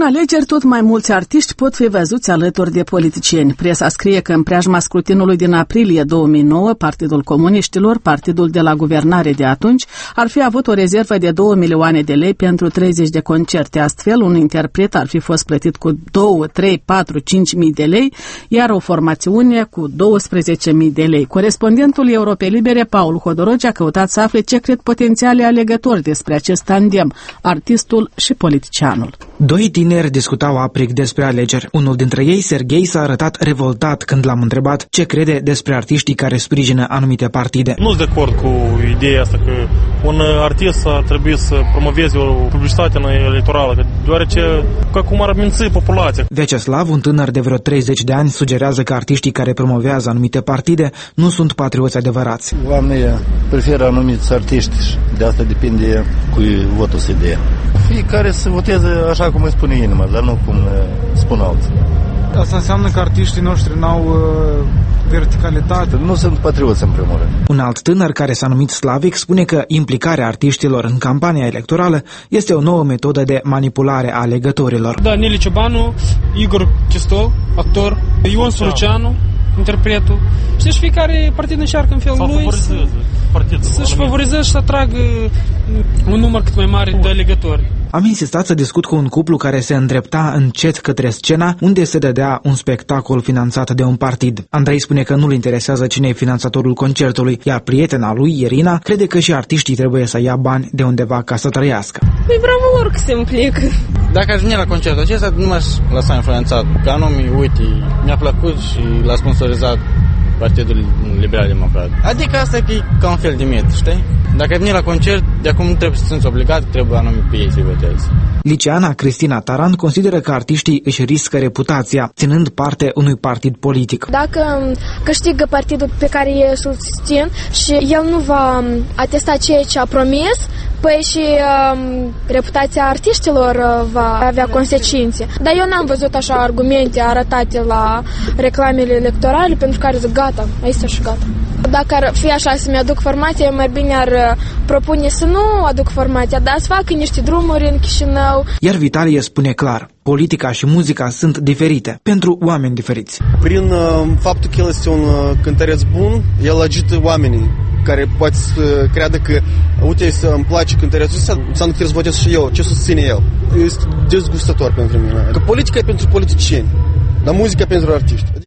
În alegeri, tot mai mulți artiști pot fi văzuți alături de politicieni. Presa scrie că în preajma scrutinului din aprilie 2009, Partidul Comuniștilor, partidul de la guvernare de atunci, ar fi avut o rezervă de 2 milioane de lei pentru 30 de concerte. Astfel, un interpret ar fi fost plătit cu 2, 3, 4, 5 mii de lei, iar o formațiune cu 12 mii de lei. Corespondentul Europei Libere, Paul Hodorogi, a căutat să afle ce cred potențialii alegători despre acest tandem, artistul și politicianul. Doi tineri discutau aprig despre alegeri. Unul dintre ei, Serghei, s-a arătat revoltat când l-am întrebat ce crede despre artiștii care sprijină anumite partide. Nu sunt de acord cu ideea asta că un artist ar trebui să promoveze o publicitate electorală, deoarece ca cum ar minți populația. Vyacheslav, un tânăr de vreo 30 de ani, sugerează că artiștii care promovează anumite partide nu sunt patrioți adevărați. Oamenii preferă anumiți artiști și de asta depinde cui votul se dea. Fiecare să voteze așa cum îi spune inima, dar nu cum spun alții. Asta înseamnă că artiștii noștri n-au verticalitate. Nu sunt patrioți în primul rând. Un alt tânăr care s-a numit Slavic spune că implicarea artiștilor în campania electorală este o nouă metodă de manipulare a alegătorilor. Da, Neli Ciobanu, Igor Chistol, actor, Ion Suluceanu, interpretul. Și fiecare partid încearcă în felul lui să-și favorizeze și să atragă un număr cât mai mare de alegători. Am insistat să discut cu un cuplu care se îndrepta încet către scena unde se dădea un spectacol finanțat de un partid. Andrei spune că nu-l interesează cine e finanțatorul concertului, iar prietena lui, Irina, crede că și artiștii trebuie să ia bani de undeva ca să trăiască. Păi vreau lor că se implică. Dacă aș veni la concertul acesta, nu m-aș lăsa influențat. Ca anume, uite, mi-a plăcut și l-a sponsorizat Partidul Liberal Democrat. Adică asta e ca un fel de mit, știi? Dacă veni la concert, de acum nu trebuie să sunt obligat, trebuie anume pe ei să-i votezi. Liceana Cristina Taran consideră că artiștii își riscă reputația, ținând parte unui partid politic. Dacă câștigă partidul pe care ei îl susțin și el nu va atesta ceea ce a promis, păi și reputația artiștilor va avea consecințe. Dar eu n-am văzut așa argumente arătate la reclamele electorale pentru care zic gata, aici și gata. Dacă ar fi așa să-mi aduc formația, mai bine ar propune să nu aduc formația, dar să facă niște drumuri în Chișinău. Iar Vitalie spune clar, politica și muzica sunt diferite, pentru oameni diferiți. Prin faptul că el este un cântăreț bun, el agită oamenii care poate să creadă că, uite, îmi place cântărețul ăsta, înseamnă că trebuie să votez și eu, ce susține el. Este dezgustător pentru mine. Că politica e pentru politicieni, dar muzica pentru artiști.